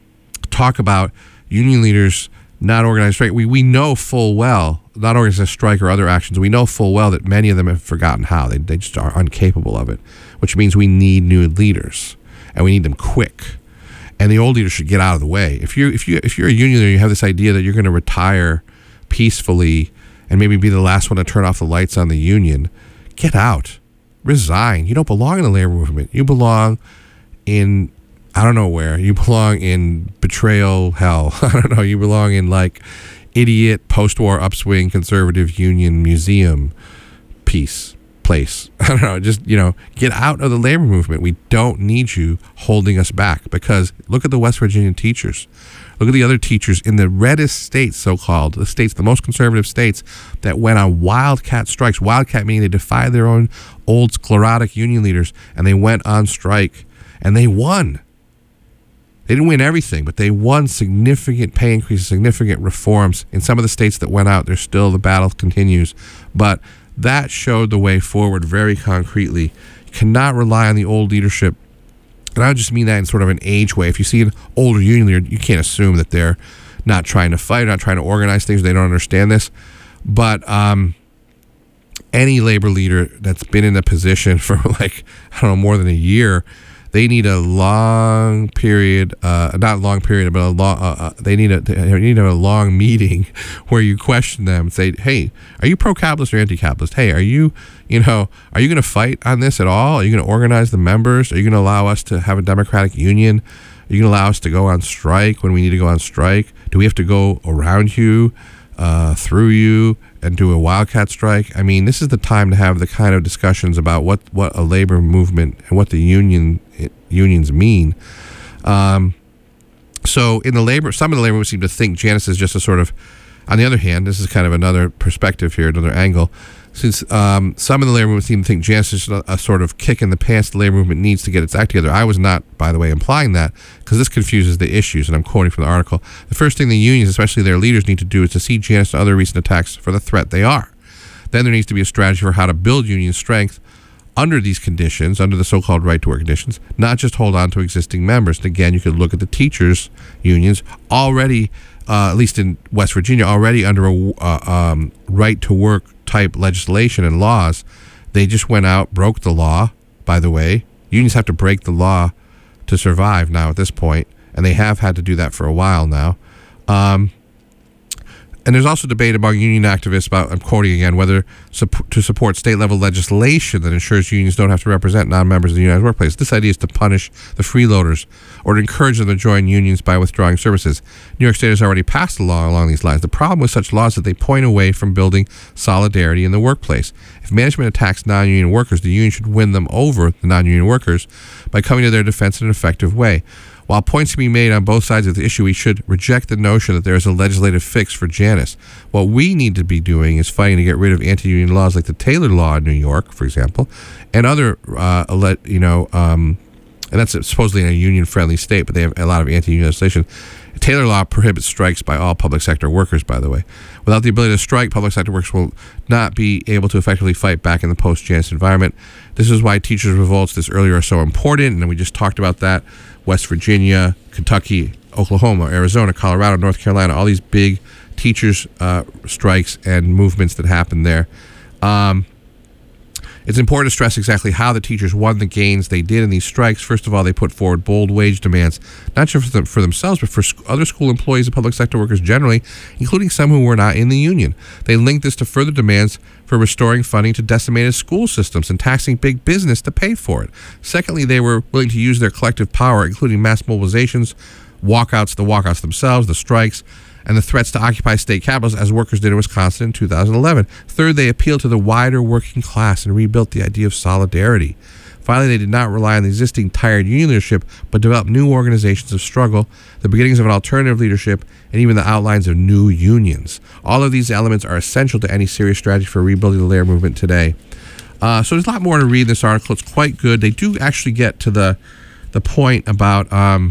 talk about union leaders not organized strike, we, we know full well, not organized a strike or other actions, we know full well that many of them have forgotten how. They, they just are incapable of it, which means we need new leaders, and we need them quick. And the old leaders should get out of the way. If you if you if you're a union leader, you have this idea that you're going to retire peacefully and maybe be the last one to turn off the lights on the union. Get out, resign. You don't belong in the labor movement. You belong in I don't know where. You belong in betrayal hell. I don't know. You belong in like idiot post-war upswing conservative union museum piece. Place. I don't know, just, you know, get out of the labor movement. We don't need you holding us back, because look at the West Virginia teachers. Look at the other teachers in the reddest states, so-called, the states, the most conservative states, that went on wildcat strikes. Wildcat meaning they defied their own old sclerotic union leaders, and they went on strike, and they won. They didn't win everything, but they won significant pay increases, significant reforms. In some of the states that went out, there's still, the battle continues. But that showed the way forward very concretely. You cannot rely on the old leadership. And I just mean that in sort of an age way. If you see an older union leader, you can't assume that they're not trying to fight, not trying to organize things. They don't understand this. But um, any labor leader that's been in a position for like, I don't know, more than a year, they need a long period, uh, not long period, but a long. Uh, uh, they need a they need a long meeting where you question them. Say, hey, are you pro-capitalist or anti-capitalist? Hey, are you, you know, are you going to fight on this at all? Are you going to organize the members? Are you going to allow us to have a democratic union? Are you going to allow us to go on strike when we need to go on strike? Do we have to go around you, uh, through you, and do a wildcat strike? I mean, this is the time to have the kind of discussions about what, what a labor movement and what the union it, unions mean. Um, so in the labor, some of the labor movement seem to think Janus is just a sort of, on the other hand, this is kind of another perspective here, another angle. Since um, some of the labor movement seem to think Janus is a, a sort of kick in the pants the labor movement needs to get its act together. I was not, by the way, implying that, because this confuses the issues, and I'm quoting from the article. The first thing the unions, especially their leaders, need to do is to see Janus and other recent attacks for the threat they are. Then there needs to be a strategy for how to build union strength under these conditions, under the so-called right-to-work conditions, not just hold on to existing members. And again, you could look at the teachers' unions already, uh, at least in West Virginia, already under a uh, um, right-to-work type legislation and laws. They just went out, broke the law, by the way. Unions have to break the law to survive now at this point, and they have had to do that for a while now. Um, and there's also debate among union activists about, I'm quoting again, whether sup- to support state-level legislation that ensures unions don't have to represent non-members of the unionized workplace. This idea is to punish the freeloaders or to encourage them to join unions by withdrawing services. New York State has already passed a law along these lines. The problem with such laws is that they point away from building solidarity in the workplace. If management attacks non-union workers, the union should win them over, the non-union workers, by coming to their defense in an effective way. While points can be made on both sides of the issue, we should reject the notion that there is a legislative fix for Janus. What we need to be doing is fighting to get rid of anti-union laws like the Taylor Law in New York, for example, and other, uh, you know, um, and that's supposedly in a union-friendly state, but they have a lot of anti-union legislation. Taylor Law prohibits strikes by all public sector workers, by the way. Without the ability to strike, public sector workers will not be able to effectively fight back in the post-Janus environment. This is why teachers' revolts this earlier are so important, and we just talked about that. West Virginia, Kentucky, Oklahoma, Arizona, Colorado, North Carolina, all these big teachers' uh, strikes and movements that happened there. Um, It's important to stress exactly how the teachers won the gains they did in these strikes. First of all, they put forward bold wage demands, not just for, them, for themselves, but for sc- other school employees and public sector workers generally, including some who were not in the union. They linked this to further demands for restoring funding to decimated school systems and taxing big business to pay for it. Secondly, they were willing to use their collective power, including mass mobilizations, walkouts, the walkouts themselves, the strikes, and the threats to occupy state capitals, as workers did in Wisconsin in two thousand eleven. Third, they appealed to the wider working class and rebuilt the idea of solidarity. Finally, they did not rely on the existing tired union leadership, but developed new organizations of struggle, the beginnings of an alternative leadership, and even the outlines of new unions. All of these elements are essential to any serious strategy for rebuilding the labor movement today. Uh, so there's a lot more to read in this article. It's quite good. They do actually get to the the point about... Um,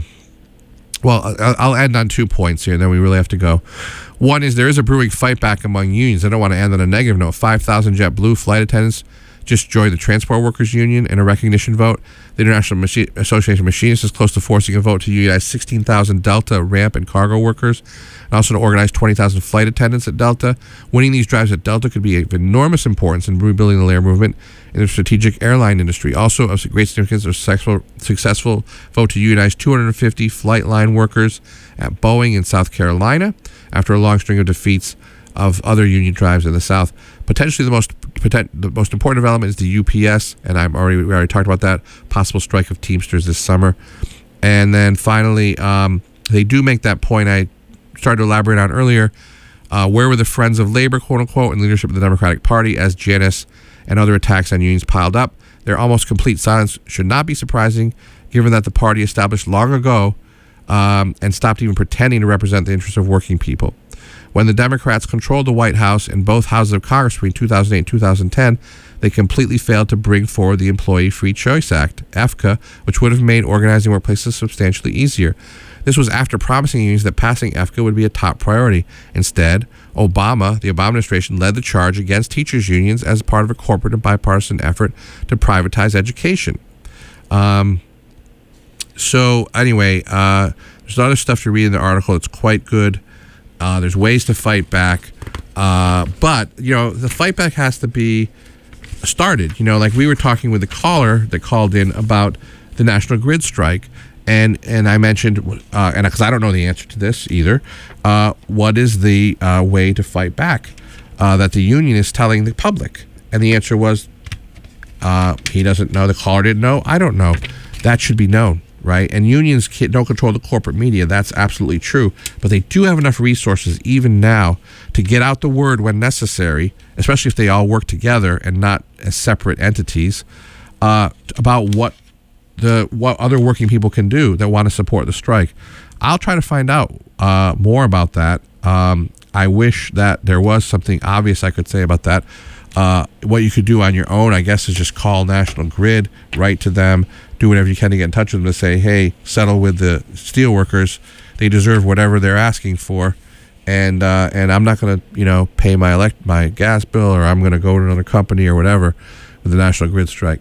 Well, I'll end on two points here, and then we really have to go. One is there is a brewing fight back among unions. I don't want to end on a negative note. five thousand JetBlue flight attendants just joined the Transport Workers Union in a recognition vote. The International Machi- Association of Machinists is close to forcing a vote to unionize sixteen thousand Delta ramp and cargo workers, and also to organize twenty thousand flight attendants at Delta. Winning these drives at Delta could be of enormous importance in rebuilding the labor movement in the strategic airline industry. Also of great significance, a successful, successful vote to unionize two hundred fifty flight line workers at Boeing in South Carolina after a long string of defeats of other union drives in the South. Potentially the most potent, the most important development is the U P S, and I'm already we already talked about that possible strike of Teamsters this summer. And then finally, um, they do make that point I started to elaborate on earlier. Uh, where were the friends of labor, quote unquote, in leadership of the Democratic Party as Janus and other attacks on unions piled up? Their almost complete silence should not be surprising, given that the party established long ago um, and stopped even pretending to represent the interests of working people. When the Democrats controlled the White House and both houses of Congress between two thousand eight and two thousand ten, they completely failed to bring forward the Employee Free Choice Act, E F C A, which would have made organizing workplaces substantially easier. This was after promising unions that passing E F C A would be a top priority. Instead, Obama, the Obama administration, led the charge against teachers' unions as part of a corporate and bipartisan effort to privatize education. Um, so anyway, uh, there's other stuff to read in the article. It's quite good. Uh, there's ways to fight back. Uh, but, you know, the fight back has to be started. You know, like we were talking with the caller that called in about the National Grid strike. And and I mentioned, uh, and because I don't know the answer to this either, uh, what is the uh, way to fight back uh, that the union is telling the public? And the answer was, uh, he doesn't know, the caller didn't know, I don't know. That should be known, right? And unions can't, don't control the corporate media. That's absolutely true. But they do have enough resources even now to get out the word when necessary, especially if they all work together and not as separate entities, uh, about what the what other working people can do that want to support the strike. I'll try to find out uh, more about that. Um, I wish that there was something obvious I could say about that. Uh, what you could do on your own, I guess, is just call National Grid, write to them, do whatever you can to get in touch with them to say, hey, settle with the steel workers. They deserve whatever they're asking for. And uh, and I'm not going to, you know, pay my elect my gas bill, or I'm going to go to another company or whatever with the National Grid strike.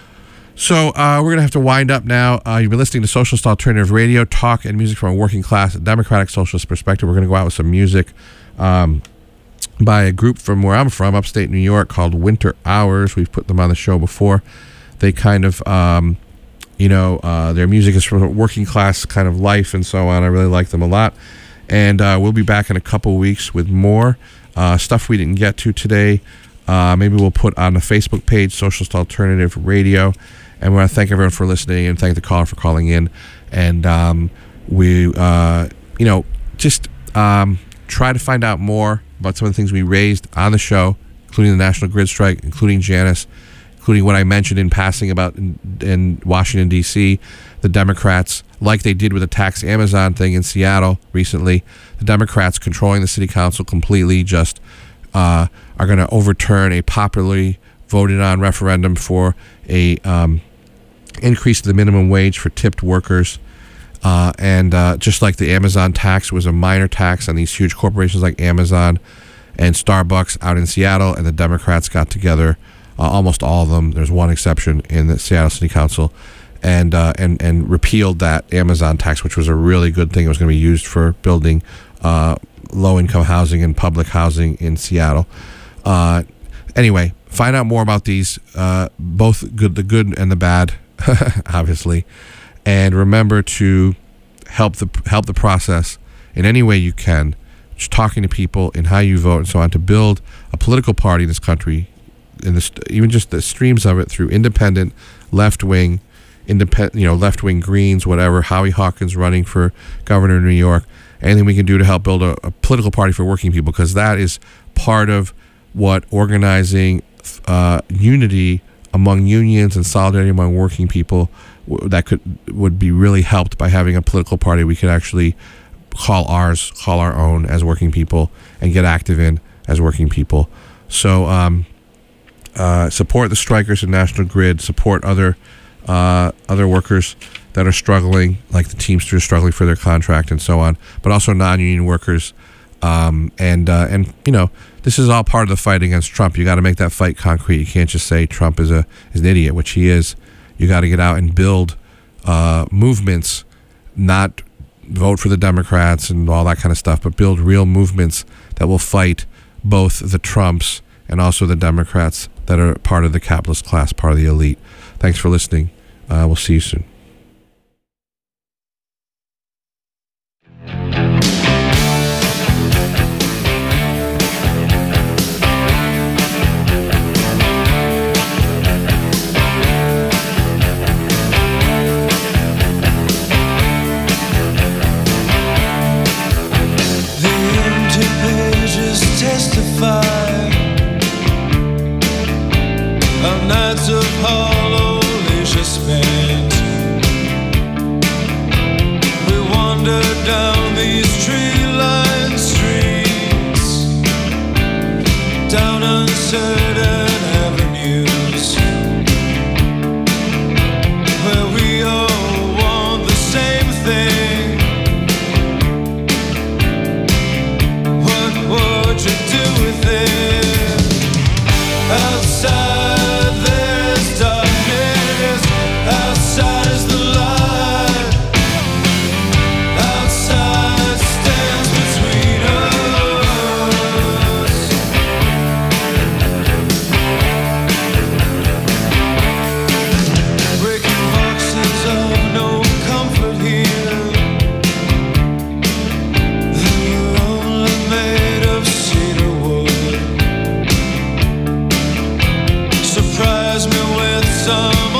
So uh, we're going to have to wind up now. Uh, you've been listening to Socialist Alternative Radio, talk and music from a working class, democratic socialist perspective. We're going to go out with some music um, by a group from where I'm from, upstate New York, called Winter Hours. We've put them on the show before. They kind of, um, you know, uh, their music is from a working class kind of life and so on. I really like them a lot. And uh, we'll be back in a couple weeks with more uh, stuff we didn't get to today. Uh, maybe we'll put on the Facebook page, Socialist Alternative Radio. And we want to thank everyone for listening and thank the caller for calling in. And um, we, uh, you know, just um, try to find out more about some of the things we raised on the show, including the National Grid strike, including Janus, including what I mentioned in passing about in, in Washington, D C, the Democrats, like they did with the tax Amazon thing in Seattle recently, the Democrats controlling the city council completely just uh, are going to overturn a popularly voted on referendum for a um, increase to the minimum wage for tipped workers. Uh, and uh, just like the Amazon tax was a minor tax on these huge corporations like Amazon and Starbucks out in Seattle, and the Democrats got together, uh, almost all of them, there's one exception in the Seattle City Council, and uh, and and repealed that Amazon tax, which was a really good thing. It was going to be used for building uh, low-income housing and public housing in Seattle. Uh, anyway, find out more about these, uh, both good, the good and the bad, obviously, and remember to help the help the process in any way you can. Just talking to people and how you vote and so on to build a political party in this country, in this, even just the streams of it through independent, left wing, independent, you know, left wing Greens, whatever. Howie Hawkins running for governor in New York. Anything we can do to help build a, a political party for working people, because that is part of what organizing uh, unity among unions and solidarity among working people w- that could would be really helped by having a political party we could actually call ours, call our own as working people, and get active in as working people. So um, uh, support the strikers in National Grid, support other uh, other workers that are struggling, like the Teamsters struggling for their contract and so on, but also non-union workers. Um, and, uh, and you know, this is all part of the fight against Trump. You got to make that fight concrete. You can't just say Trump is, a, is an idiot, which he is. You got to get out and build uh, movements, not vote for the Democrats and all that kind of stuff, but build real movements that will fight both the Trumps and also the Democrats that are part of the capitalist class, part of the elite. Thanks for listening. Uh, we'll see you soon. Of nights of hollow leisure spent, we wander down these tree-lined streets, down uncertain avenues, where we all want the same thing. What would you do with it? Outside some